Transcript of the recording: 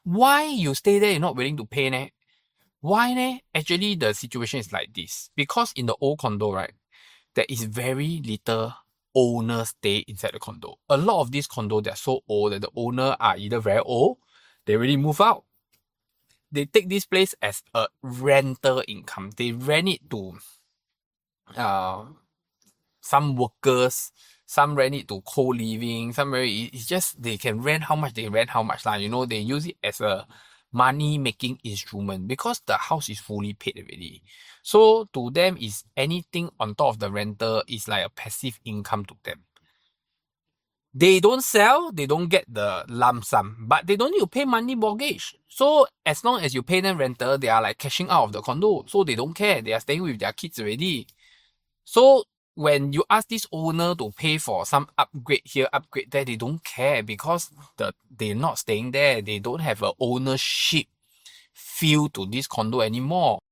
Why you stay there, you're not willing to pay ne? Why ne? Actually, the situation is like this. Because in the old condo, right, there is very little owner stay inside the condo. A lot of these condos, they're so old that the owner are either very old, they really move out. They take this place as a rental income. They rent it to some workers, some rent it to co-living, it's just they can rent how much they rent how much lah. You know, they use it as a money making instrument because the house is fully paid already. So to them is anything on top of the rental is like a passive income to them. They don't sell, they don't get the lump sum, but they don't need to pay monthly mortgage. So as long as you pay them rental, they are like cashing out of the condo. So they don't care. They are staying with their kids already. So when you ask this owner to pay for some upgrade here, upgrade there, they don't care because they're not staying there. They don't have a ownership feel to this condo anymore.